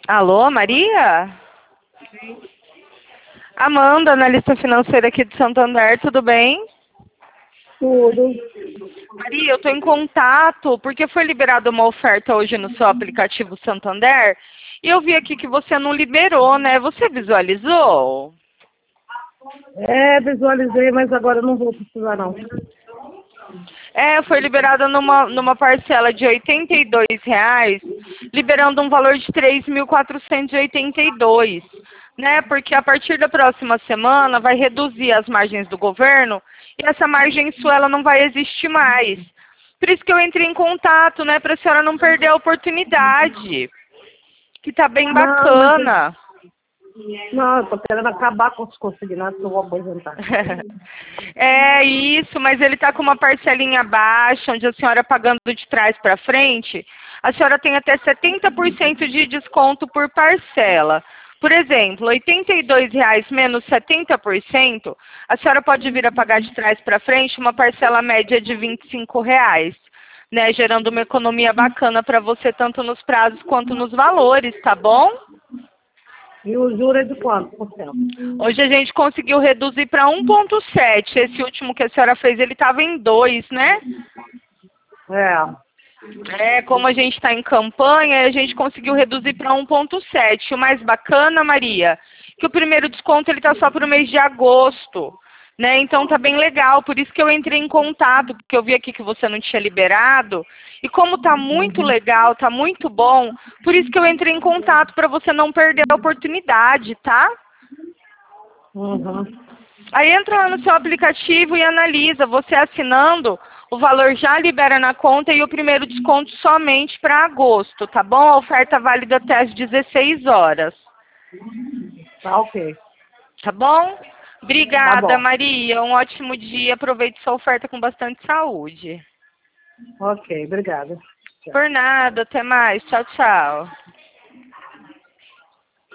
Alô, Maria? Amanda, analista financeira aqui de Santander, tudo bem? Tudo. Maria, eu estou em contato porque foi liberada uma oferta hoje no seu aplicativo Santander e eu vi aqui que você não liberou, né? Você visualizou? Visualizei, mas agora eu não vou precisar, não. Foi liberada numa parcela de R$ 82, liberando um valor de 3.482, né? Porque a partir da próxima semana vai reduzir as margens do governo e essa margem sua ela não vai existir mais. Por isso que eu entrei em contato, né? Para a senhora não perder a oportunidade, que tá bem bacana. Não, eu tô querendo acabar com os consignados que eu vou aposentar. É isso, mas ele está com uma parcelinha baixa, onde a senhora pagando de trás para frente, a senhora tem até 70% de desconto por parcela. Por exemplo, R$ 82 menos 70%, a senhora pode vir a pagar de trás para frente uma parcela média de R$ 25, né? Gerando uma economia bacana para você, tanto nos prazos quanto nos valores, tá bom? E o juro é de quanto por cento? Hoje a gente conseguiu reduzir para 1,7. Esse último que a senhora fez, ele estava em 2, né? Como a gente está em campanha, a gente conseguiu reduzir para 1,7. O mais bacana, Maria, que o primeiro desconto ele está só para o mês de agosto, né? Então tá bem legal, por isso que eu entrei em contato, porque eu vi aqui que você não tinha liberado. E como tá muito legal, tá muito bom, por isso que eu entrei em contato para você não perder a oportunidade, tá? Uhum. Aí entra lá no seu aplicativo e analisa, você assinando, o valor já libera na conta e o primeiro desconto somente para agosto, tá bom? A oferta válida até às 16 horas. Tá ok. Tá bom? Tá Obrigada, bom. Maria. Um ótimo dia. Aproveite sua oferta com bastante saúde. Ok, obrigada. Por nada. Até mais. Tchau, tchau.